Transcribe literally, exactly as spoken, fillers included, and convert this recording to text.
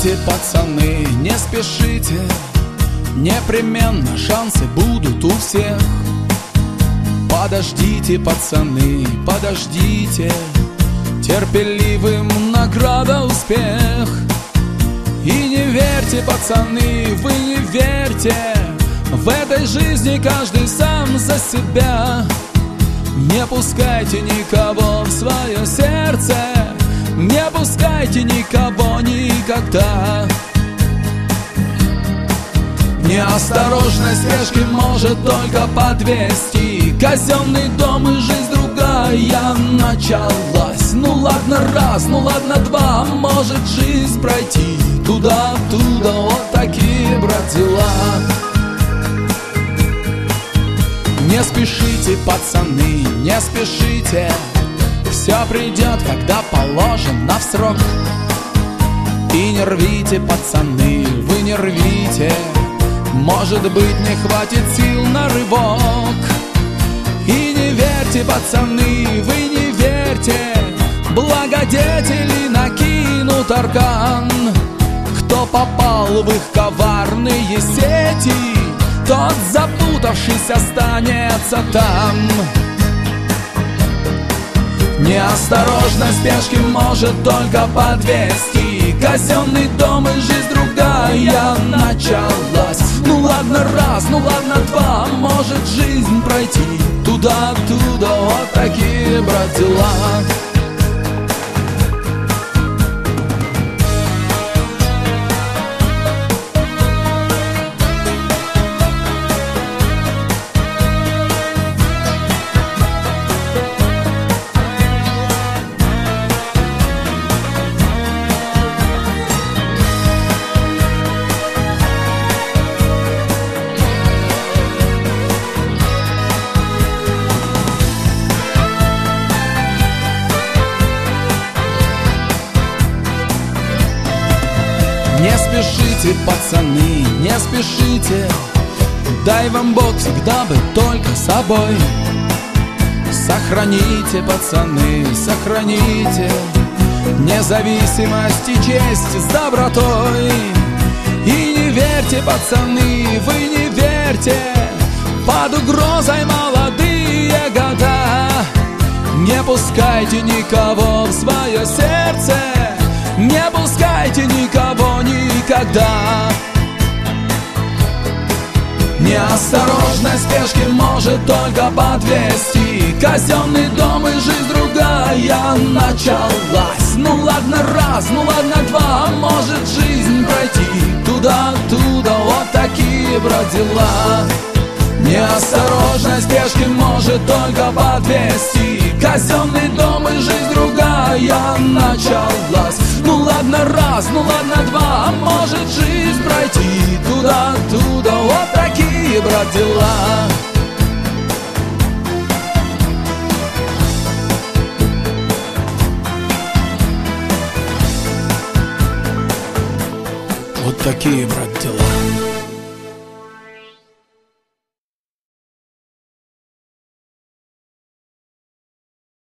спешите, пацаны, не спешите, непременно шансы будут у всех. Подождите, пацаны, подождите, терпеливым награда успех. И не верьте, пацаны, вы не верьте, в этой жизни каждый сам за себя. Не пускайте никого в свое сердце, не пускайте никого никогда. Неосторожность спешки может только подвести. Казенный дом и жизнь другая началась. Ну ладно раз, ну ладно два, может жизнь пройти туда-оттуда, вот такие, брат, дела. Не спешите, пацаны, не спешите, все придет, когда положено в срок. И не рвите, пацаны, вы не рвите, может быть, не хватит сил на рывок. И не верьте, пацаны, вы не верьте, благодетели накинут аркан. Кто попал в их коварные сети, тот, запутавшись, останется там. Неосторожность спешки может только подвести. Казенный дом и жизнь другая началась. Ну ладно раз, ну ладно два, может жизнь пройти туда-оттуда, вот такие, брат, дела. Не спешите, пацаны, не спешите, дай вам Бог всегда быть только собой. Сохраните, пацаны, сохраните независимость и честь с добротой. И не верьте, пацаны, вы не верьте, под угрозой молодые года. Не пускайте никого в свое сердце, не пускайте никого никогда. Неосторожность спешки может только подвести. Казенный дом и жизнь другая началась. Ну ладно раз, ну ладно два, может жизнь пройти туда-оттуда, вот такие, брат, дела. Неосторожность спешки может только подвести. Казенный дом и жизнь другая началась. Ну ладно раз, ну ладно два, может жизнь пройти туда-оттуда, вот такие, брат, дела. Вот такие, брат, дела.